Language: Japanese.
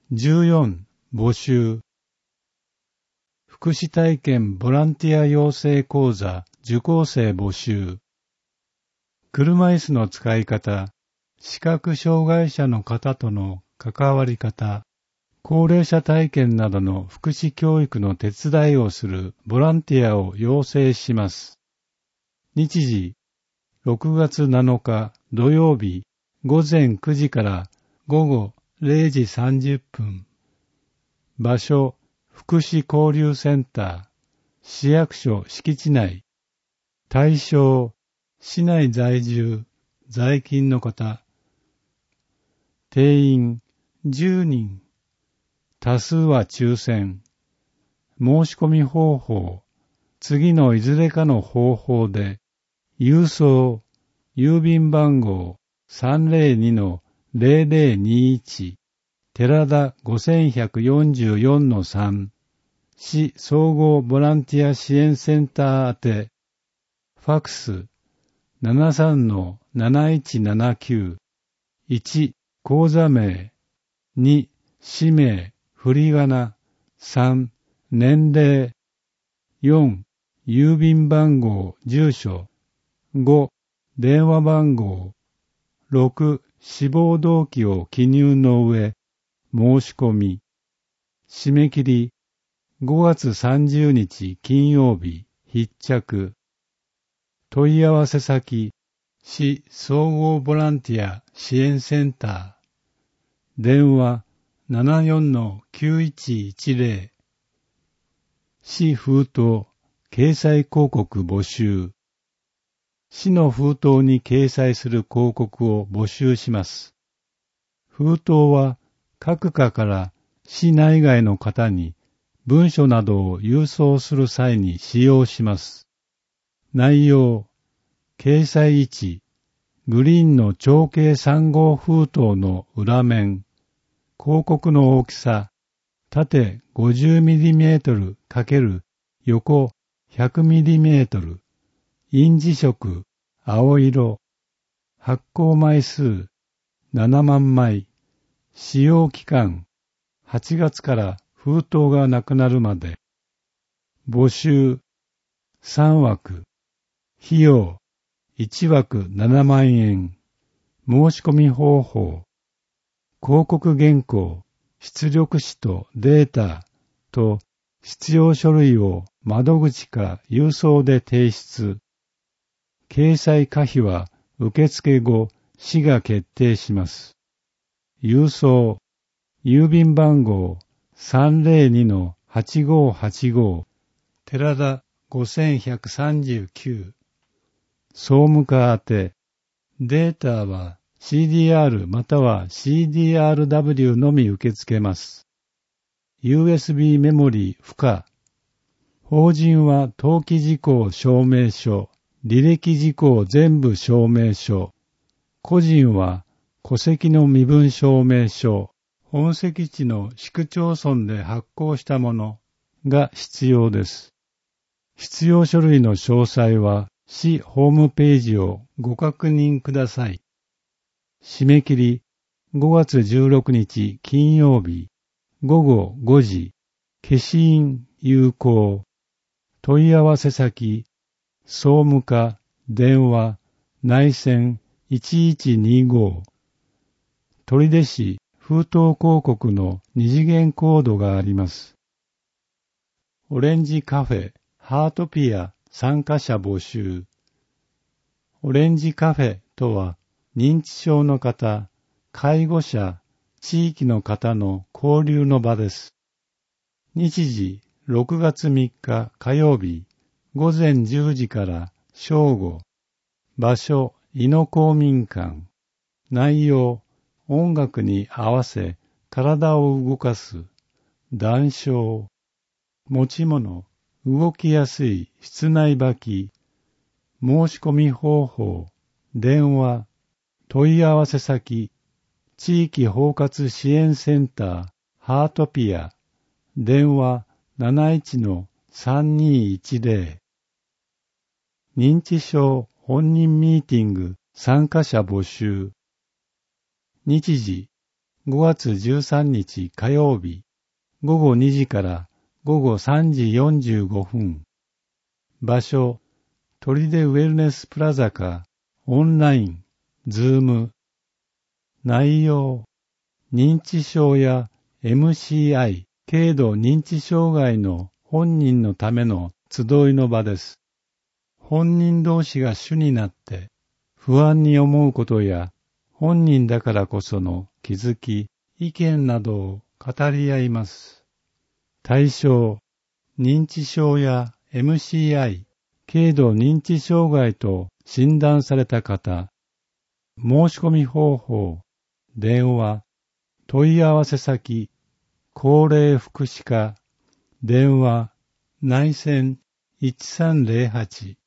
14、募集。福祉体験ボランティア養成講座受講生募集。車椅子の使い方、視覚障害者の方との関わり方、高齢者体験などの福祉教育の手伝いをするボランティアを養成します。日時、6月7日土曜日午前9時から午後0時30分。場所、福祉交流センター、市役所敷地内。対象、市内在住、在勤の方。定員、10人。多数は抽選。申し込み方法、次のいずれかの方法で、郵送、郵便番号 302-0021、寺田5144-3、市総合ボランティア支援センター宛て、ファクス 73-7179、1、口座名、2、氏名、振り仮名、3、年齢、4、郵便番号、住所、5、電話番号、6、志望動機を記入の上、申し込み。締め切り、5月30日金曜日、必着。問い合わせ先、市総合ボランティア支援センター。電話 74-9110。市封筒、掲載広告募集。市の封筒に掲載する広告を募集します。封筒は各課から市内外の方に文書などを郵送する際に使用します。内容、掲載位置、グリーンの長径3号封筒の裏面、広告の大きさ、縦 50mm× 横 100mm、印字色、青色、発行枚数、7万枚、使用期間、8月から封筒がなくなるまで、募集、3枠、費用、1枠7万円、申し込み方法、広告原稿、出力紙とデータと必要書類を窓口か郵送で提出。掲載可否は受付後、市が決定します。郵送、郵便番号 302-8585、寺田5139、総務課宛て、データは CDR または CDRW のみ受け付けます。USB メモリ不可。法人は登記事項証明書、履歴事項全部証明書。個人は戸籍の身分証明書、本籍地の市区町村で発行したものが必要です。必要書類の詳細は市ホームページをご確認ください。締め切り5月16日金曜日午後5時、消印有効。問い合わせ先、総務課、電話、内線1125。取手市封筒広告の二次元コードがあります。オレンジカフェ、ハートピア参加者募集。オレンジカフェとは、認知症の方、介護者、地域の方の交流の場です。日時、6月3日火曜日、午前10時から正午。場所、伊野公民館。内容、音楽に合わせ体を動かす。談笑。持ち物、動きやすい室内履き。申し込み方法、電話、問い合わせ先、地域包括支援センター、ハートピア、電話 71-3210。認知症本人ミーティング参加者募集。日時、 5月13日火曜日、午後2時から午後3時45分。場所、砦ウェルネスプラザか、オンライン、ズーム。内容、認知症や MCI、軽度認知障害の本人のための集いの場です。本人同士が主になって不安に思うことや本人だからこその気づき、意見などを語り合います。対象、認知症や MCI、軽度認知障害と診断された方。申し込み方法、電話、問い合わせ先、高齢福祉課、電話、内線1308